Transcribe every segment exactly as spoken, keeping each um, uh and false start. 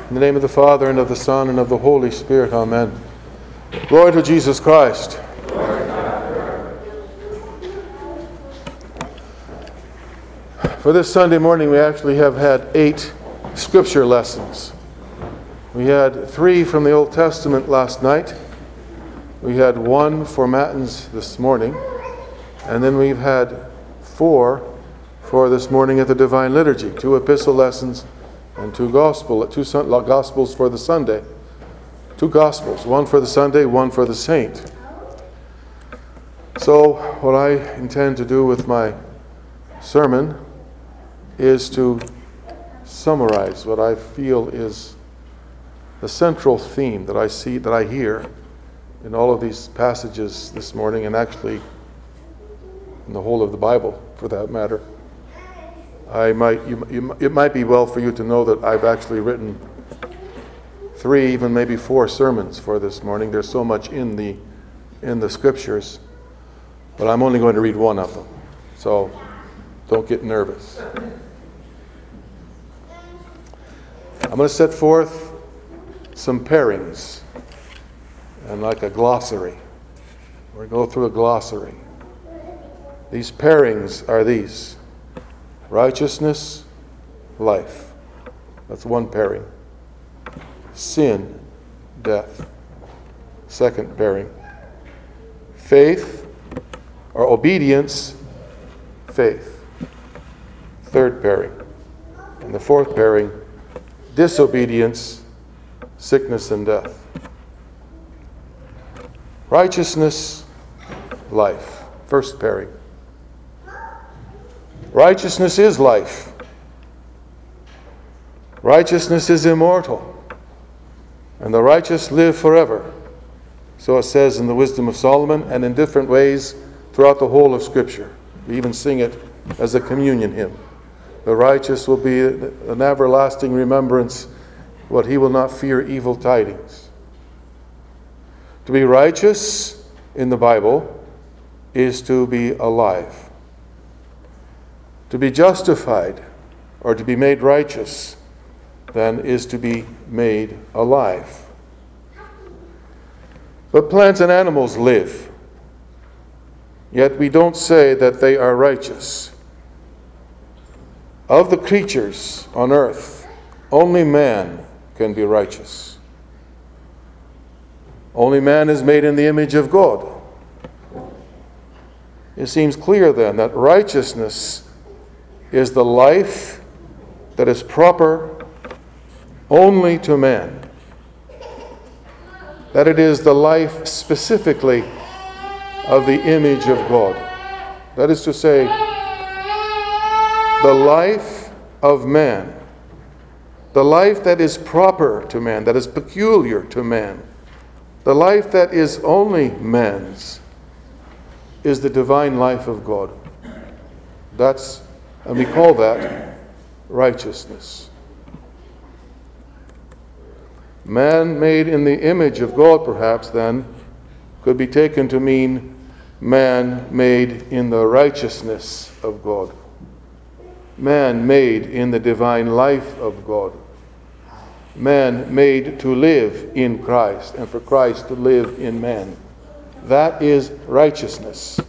In the name of the Father, and of the Son, and of the Holy Spirit. Amen. Glory to Jesus Christ. For this Sunday morning, we actually have had eight scripture lessons. We had three from the Old Testament last night. We had one for Matins this morning. And then we've had four for this morning at the Divine Liturgy. Two epistle lessons and two gospel, two gospels for the Sunday. Two gospels, one for the Sunday, one for the saint. So what I intend to do with my sermon is to summarize what I feel is the central theme that I see, that I hear in all of these passages this morning, and actually in the whole of the Bible, for that matter. I might, you, you, it might be well for you to know that I've actually written three, even maybe four sermons for this morning. There's so much in the in the scriptures, but I'm only going to read one of them. So don't get nervous. I'm going to set forth some pairings and like a glossary. We're going to go through a glossary. These pairings are these: righteousness, life. That's one pairing. Sin, death. Second pairing. Faith or obedience, faith. Third pairing. And the fourth pairing, disobedience, sickness and death. Righteousness, life. First pairing. Righteousness is life. Righteousness is immortal. And the righteous live forever. So it says in the Wisdom of Solomon, and in different ways throughout the whole of Scripture. We even sing it as a communion hymn. The righteous will be an everlasting remembrance, what he will not fear evil tidings. To be righteous in the Bible is to be alive. To be justified or to be made righteous then is to be made alive. But plants and animals live, yet we don't say that they are righteous. Of the creatures on earth, only man can be righteous. Only man is made in the image of God. It seems clear then that righteousness is the life that is proper only to man. That it is the life specifically of the image of God. That is to say, the life of man, the life that is proper to man, that is peculiar to man, the life that is only man's, is the divine life of God. That's, and we call that righteousness. Man made in the image of God, perhaps, then, could be taken to mean man made in the righteousness of God. Man made in the divine life of God. Man made to live in Christ, and for Christ to live in man. That is righteousness.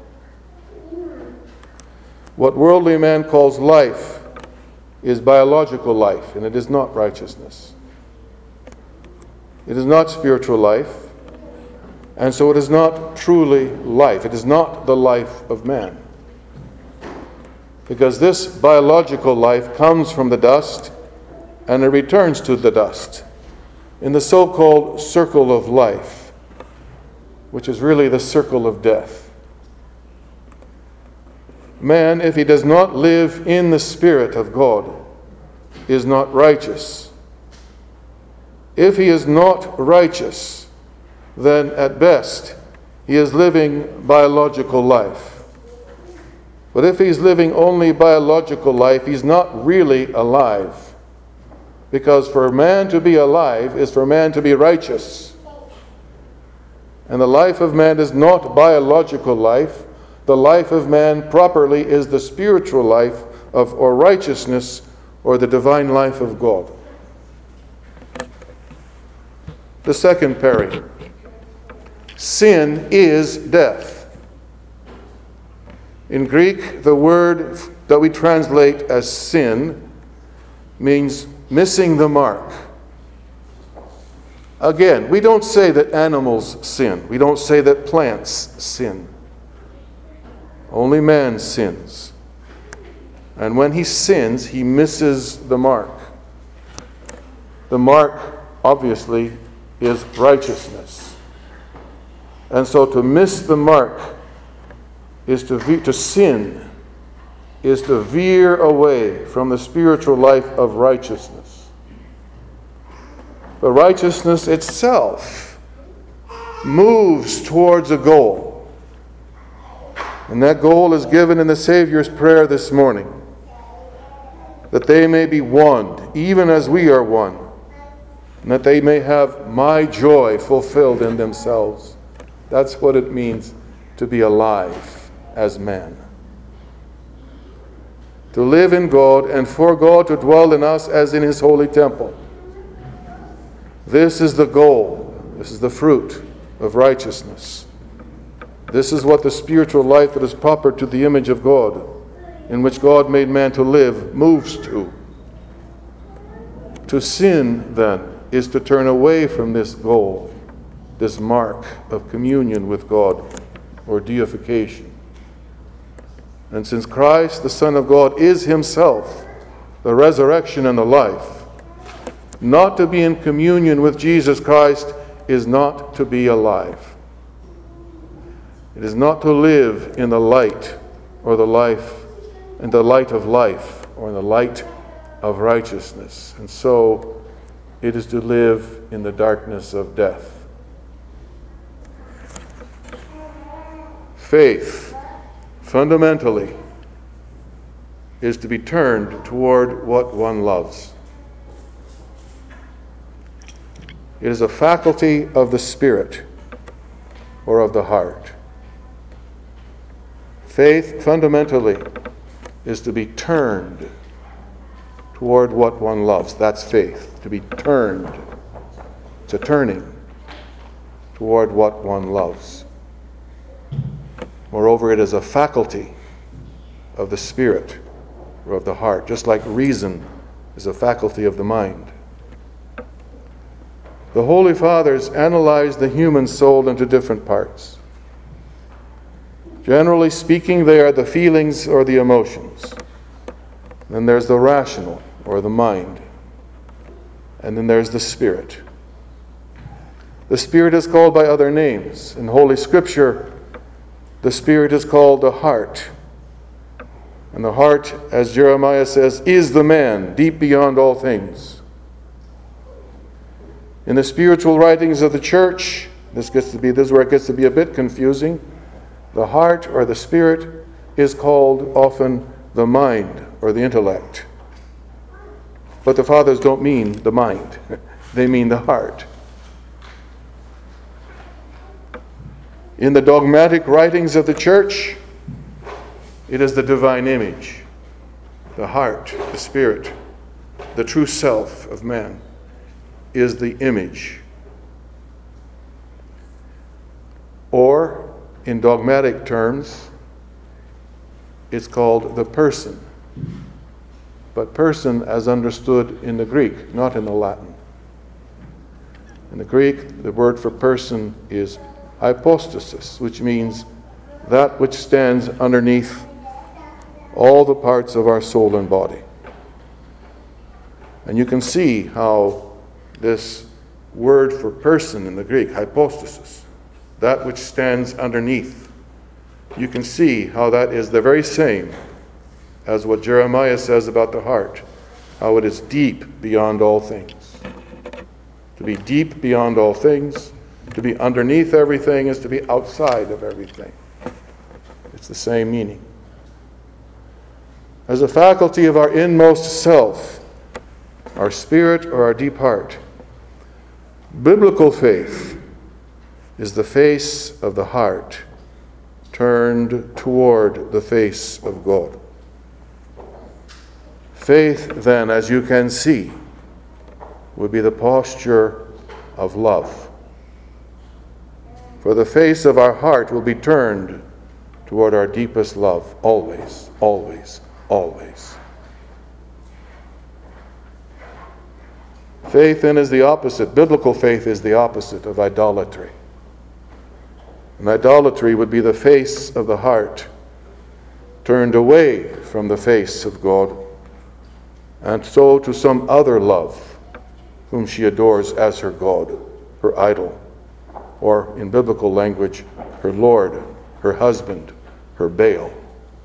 What worldly man calls life is biological life, and it is not righteousness. It is not spiritual life, and so it is not truly life. It is not the life of man. Because this biological life comes from the dust, and it returns to the dust in the so-called circle of life, which is really the circle of death. Man, if he does not live in the Spirit of God, is not righteous. If he is not righteous, then at best he is living biological life. But if he's living only biological life, he's not really alive. Because for man to be alive is for man to be righteous. And the life of man is not biological life. The life of man properly is the spiritual life of or righteousness or the divine life of God. The second peri. Sin is death. In Greek, the word that we translate as sin means missing the mark. Again, we don't say that animals sin. We don't say that plants sin. Only man sins. And when he sins, he misses the mark. The mark, obviously, is righteousness. And so to miss the mark is to, ve- to sin, is to veer away from the spiritual life of righteousness. But righteousness itself moves towards a goal. And that goal is given in the Savior's prayer this morning. That they may be one, even as we are one. And that they may have my joy fulfilled in themselves. That's what it means to be alive as man. To live in God and for God to dwell in us as in His holy temple. This is the goal. This is the fruit of righteousness. This is what the spiritual life that is proper to the image of God, in which God made man to live, moves to. To sin, then, is to turn away from this goal, this mark of communion with God, or deification. And since Christ, the Son of God, is Himself the resurrection and the life, not to be in communion with Jesus Christ is not to be alive. It is not to live in the light or the life, in the light of life or in the light of righteousness. And so it is to live in the darkness of death. Faith, fundamentally, is to be turned toward what one loves. It is a faculty of the spirit or of the heart. Faith, fundamentally, is to be turned toward what one loves. That's faith, to be turned. It's a turning toward what one loves. Moreover, it is a faculty of the spirit or of the heart, just like reason is a faculty of the mind. The Holy Fathers analyze the human soul into different parts. Generally speaking, they are the feelings or the emotions. Then there's the rational or the mind. And then there's the spirit. The spirit is called by other names. In Holy Scripture, the spirit is called the heart. And the heart, as Jeremiah says, is the man, deep beyond all things. In the spiritual writings of the church, this gets to be this is where it gets to be a bit confusing. The heart or the spirit is called often the mind or the intellect. But the fathers don't mean the mind. They mean the heart. In the dogmatic writings of the church, it is the divine image, the heart, the spirit, the true self of man is the image. Or, in dogmatic terms, it's called the person. But person as understood in the Greek, not in the Latin. In the Greek, the word for person is hypostasis, which means that which stands underneath all the parts of our soul and body. And you can see how this word for person in the Greek, hypostasis, that which stands underneath, you can see how that is the very same as what Jeremiah says about the heart, how it is deep beyond all things. To be deep beyond all things, to be underneath everything is to be outside of everything. It's the same meaning. As a faculty of our inmost self, our spirit or our deep heart, biblical faith is the face of the heart turned toward the face of God. Faith, then, as you can see, would be the posture of love. For the face of our heart will be turned toward our deepest love, always, always, always. Faith then is the opposite. Biblical faith is the opposite of idolatry. And idolatry would be the face of the heart turned away from the face of God, and so to some other love whom she adores as her God, her idol, or in biblical language, her Lord, her husband, her Baal.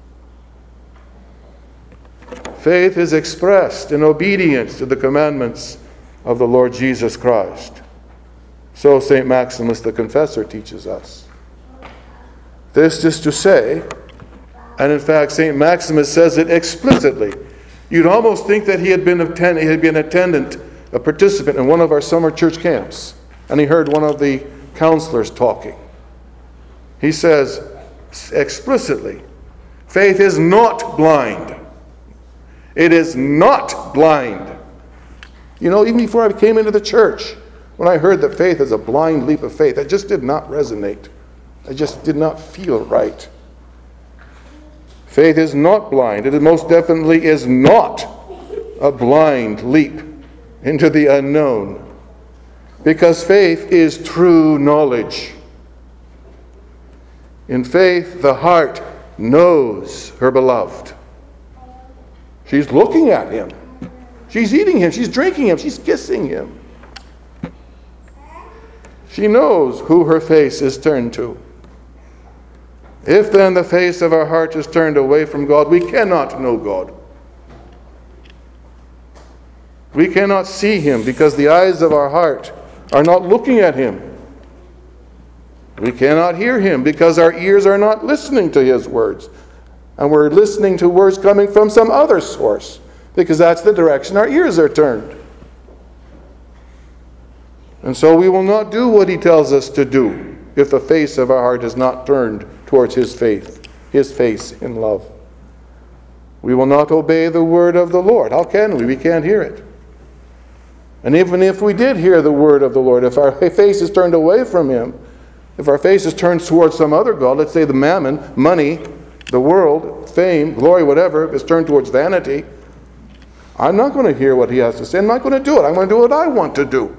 Faith is expressed in obedience to the commandments of the Lord Jesus Christ. So Saint Maximus the Confessor teaches us. This is to say, and in fact Saint Maximus says it explicitly. You'd almost think that he had been attend- he had been attendant, a participant in one of our summer church camps, and he heard one of the counselors talking. He says explicitly, faith is not blind. It is not blind. You know, even before I came into the church, when I heard that faith is a blind leap of faith, it just did not resonate. I just did not feel right. Faith is not blind. It most definitely is not a blind leap into the unknown. Because faith is true knowledge. In faith, the heart knows her beloved. She's looking at him. She's eating him. She's drinking him. She's kissing him. She knows who her face is turned to. If then the face of our heart is turned away from God, we cannot know God. We cannot see him because the eyes of our heart are not looking at him. We cannot hear him because our ears are not listening to his words. And we're listening to words coming from some other source because that's the direction our ears are turned. And so we will not do what he tells us to do if the face of our heart is not turned towards his faith, his face in love. We will not obey the word of the Lord. How can we? We can't hear it. And even if we did hear the word of the Lord, if our face is turned away from him, if our face is turned towards some other god, let's say the mammon, money, the world, fame, glory, whatever, is turned towards vanity, I'm not going to hear what he has to say. I'm not going to do it. I'm going to do what I want to do.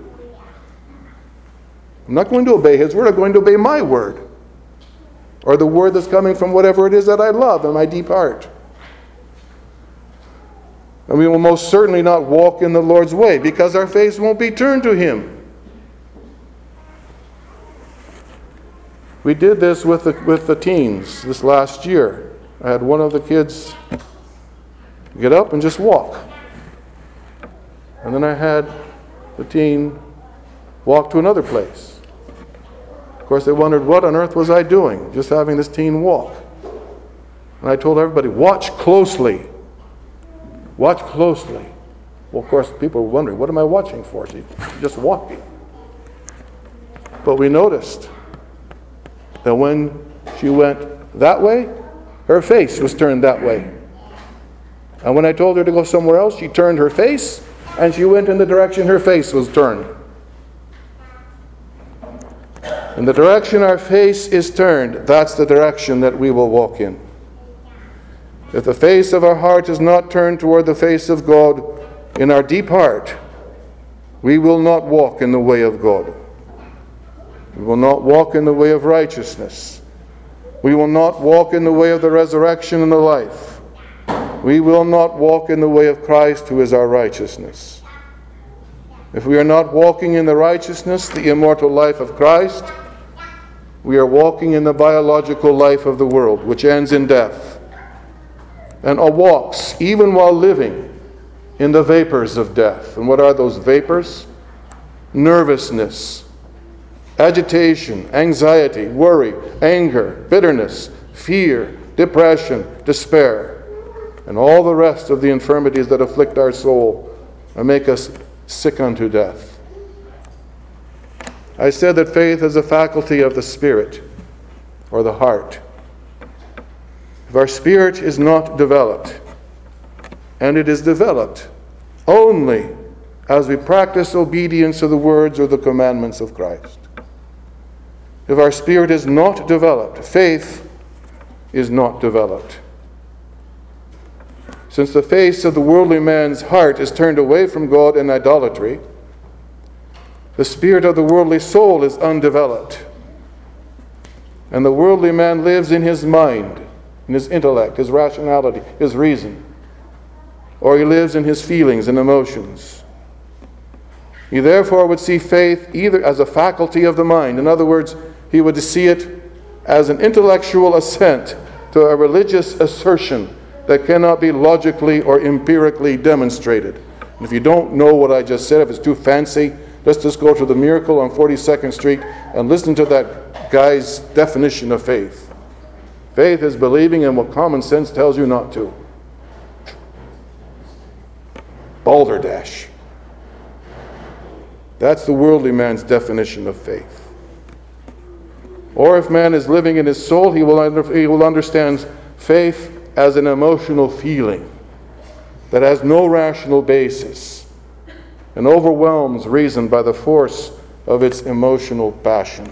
I'm not going to obey his word. I'm going to obey my word. Or the word that's coming from whatever it is that I love in my deep heart. And we will most certainly not walk in the Lord's way because our face won't be turned to him. We did this with the, with the teens this last year. I had one of the kids get up and just walk. And then I had the teen walk to another place. Of course, they wondered, what on earth was I doing, just having this teen walk? And I told everybody, watch closely. Watch closely. Well, of course, people were wondering, what am I watching for? She's just walking. But we noticed that when she went that way, her face was turned that way. And when I told her to go somewhere else, she turned her face, and she went in the direction her face was turned. In the direction our face is turned, that's the direction that we will walk in. If the face of our heart is not turned toward the face of God in our deep heart, we will not walk in the way of God. We will not walk in the way of righteousness. We will not walk in the way of the resurrection and the life. We will not walk in the way of Christ, who is our righteousness. If we are not walking in the righteousness, the immortal life of Christ, we are walking in the biological life of the world, which ends in death, and walks, even while living, in the vapors of death. And what are those vapors? Nervousness, agitation, anxiety, worry, anger, bitterness, fear, depression, despair, and all the rest of the infirmities that afflict our soul and make us sick unto death. I said that faith is a faculty of the spirit or the heart. If our spirit is not developed, and it is developed only as we practice obedience to the words or the commandments of Christ. If our spirit is not developed, faith is not developed. Since the face of the worldly man's heart is turned away from God in idolatry, the spirit of the worldly soul is undeveloped. And the worldly man lives in his mind, in his intellect, his rationality, his reason. Or he lives in his feelings and emotions. He therefore would see faith either as a faculty of the mind. In other words, he would see it as an intellectual assent to a religious assertion that cannot be logically or empirically demonstrated. And if you don't know what I just said, if it's too fancy, let's just go to the Miracle on forty-second Street and listen to that guy's definition of faith. Faith is believing in what common sense tells you not to. Balderdash. That's the worldly man's definition of faith. Or if man is living in his soul, he will, under, he will understand faith as an emotional feeling that has no rational basis and overwhelms reason by the force of its emotional passion.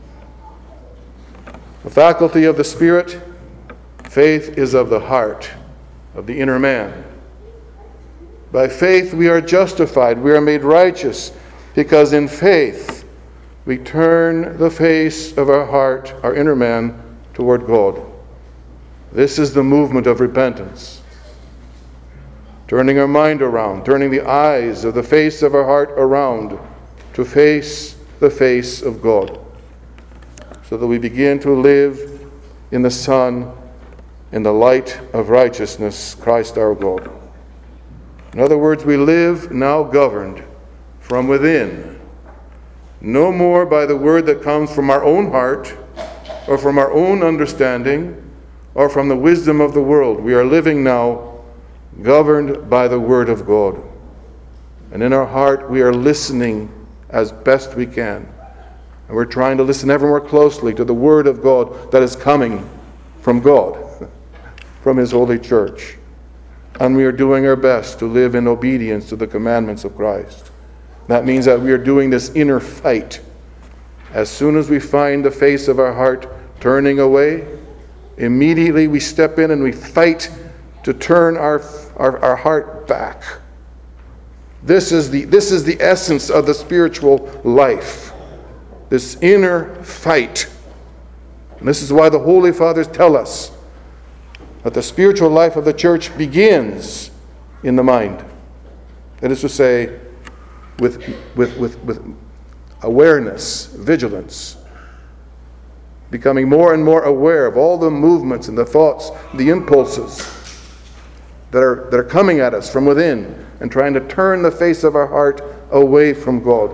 The faculty of the Spirit, faith is of the heart, of the inner man. By faith we are justified, we are made righteous, because in faith we turn the face of our heart, our inner man, toward God. This is the movement of repentance. Turning our mind around, turning the eyes of the face of our heart around to face the face of God, so that we begin to live in the Son, in the light of righteousness, Christ our God. In other words, we live now governed from within, no more by the word that comes from our own heart or from our own understanding or from the wisdom of the world. We are living now governed by the word of God. And in our heart we are listening as best we can. And we're trying to listen ever more closely to the word of God that is coming from God, from His holy church. And we are doing our best to live in obedience to the commandments of Christ. That means that we are doing this inner fight. As soon as we find the face of our heart turning away, immediately we step in and we fight to turn our, our, our heart back. This is the, this is the essence of the spiritual life. This inner fight. And this is why the Holy Fathers tell us that the spiritual life of the church begins in the mind. That is to say, with, with, with, with awareness, vigilance, becoming more and more aware of all the movements and the thoughts, the impulses that are, that are coming at us from within, and trying to turn the face of our heart away from God.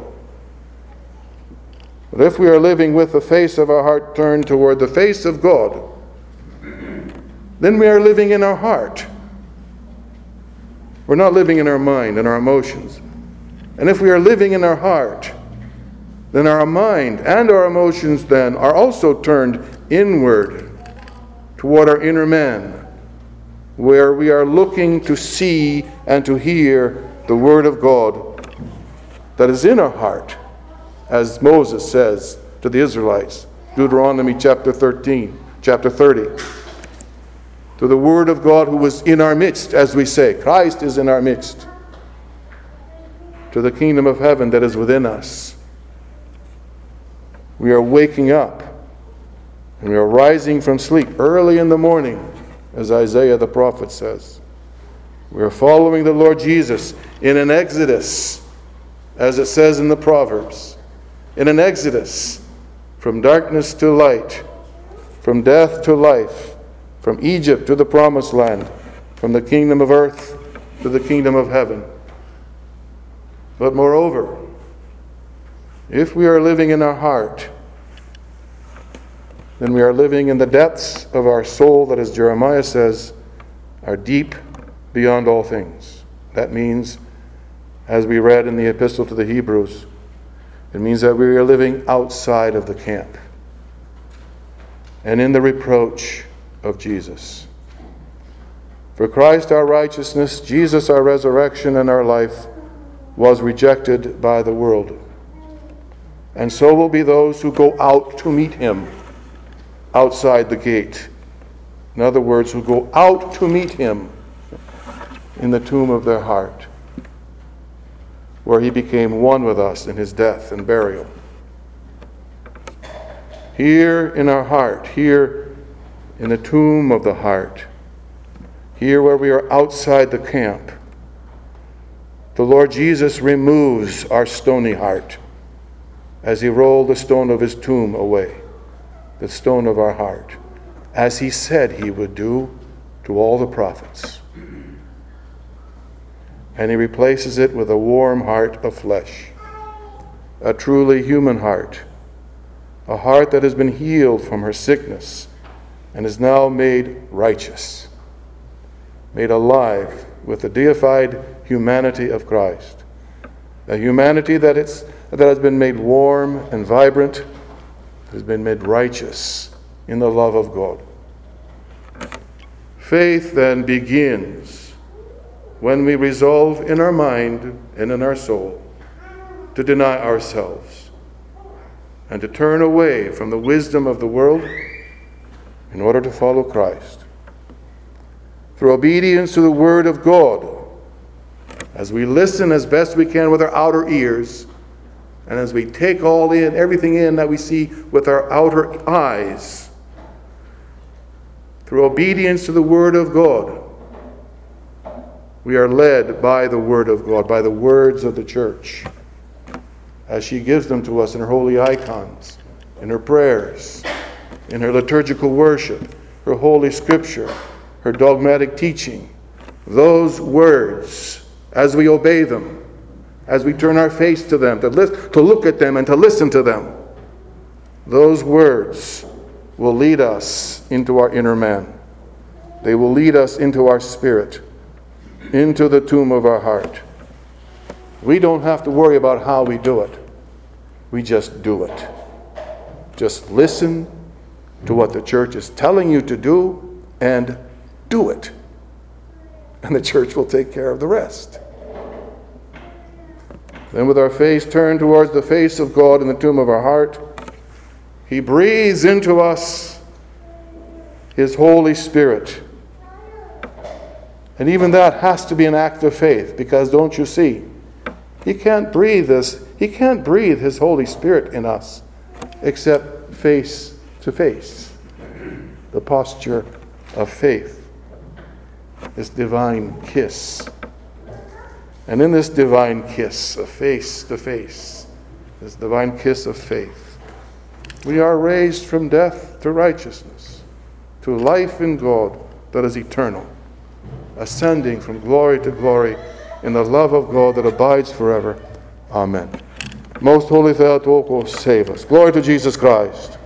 But if we are living with the face of our heart turned toward the face of God, then we are living in our heart. We're not living in our mind and our emotions. And if we are living in our heart, then our mind and our emotions then are also turned inward toward our inner man, where we are looking to see and to hear the word of God that is in our heart, as Moses says to the Israelites, Deuteronomy chapter thirteen, chapter thirty. To the word of God who was in our midst, as we say. Christ is in our midst. To the kingdom of heaven that is within us. We are waking up and we are rising from sleep early in the morning, as Isaiah the prophet says. We are following the Lord Jesus in an exodus, as it says in the Proverbs. In an exodus from darkness to light, from death to life, from Egypt to the promised land, from the kingdom of earth to the kingdom of heaven. But moreover, if we are living in our heart, then we are living in the depths of our soul that, as Jeremiah says, are deep beyond all things. That means, as we read in the epistle to the Hebrews, it means that we are living outside of the camp and in the reproach of Jesus. For Christ our righteousness, Jesus our resurrection and our life, was rejected by the world. And so will be those who go out to meet him outside the gate. In other words, who go out to meet him in the tomb of their heart, where he became one with us in his death and burial. Here in our heart, here in the tomb of the heart, here where we are outside the camp, the Lord Jesus removes our stony heart as he rolled the stone of his tomb away, the stone of our heart, as he said he would do to all the prophets. And he replaces it with a warm heart of flesh, a truly human heart, a heart that has been healed from her sickness and is now made righteous, made alive with the deified humanity of Christ, a humanity that, it's, that has been made warm and vibrant, has been made righteous in the love of God. Faith then begins when we resolve in our mind and in our soul to deny ourselves and to turn away from the wisdom of the world in order to follow Christ. Through obedience to the Word of God, as we listen as best we can with our outer ears, and as we take all in, everything in that we see with our outer eyes, through obedience to the Word of God, we are led by the Word of God, by the words of the church, as she gives them to us in her holy icons, in her prayers, in her liturgical worship, her holy scripture, her dogmatic teaching. Those words, as we obey them, as we turn our face to them, to, li- to look at them and to listen to them, those words will lead us into our inner man. They will lead us into our spirit, into the tomb of our heart. We don't have to worry about how we do it. We just do it. Just listen to what the church is telling you to do and do it. And the church will take care of the rest. Then with our face turned towards the face of God in the tomb of our heart, he breathes into us his Holy Spirit. And even that has to be an act of faith, because don't you see, he can't breathe this, he can't breathe his Holy Spirit in us except face to face. The posture of faith, this divine kiss. And in this divine kiss of face to face, this divine kiss of faith, we are raised from death to righteousness, to life in God that is eternal, ascending from glory to glory in the love of God that abides forever. Amen. Most Holy Theotokos, save us. Glory to Jesus Christ.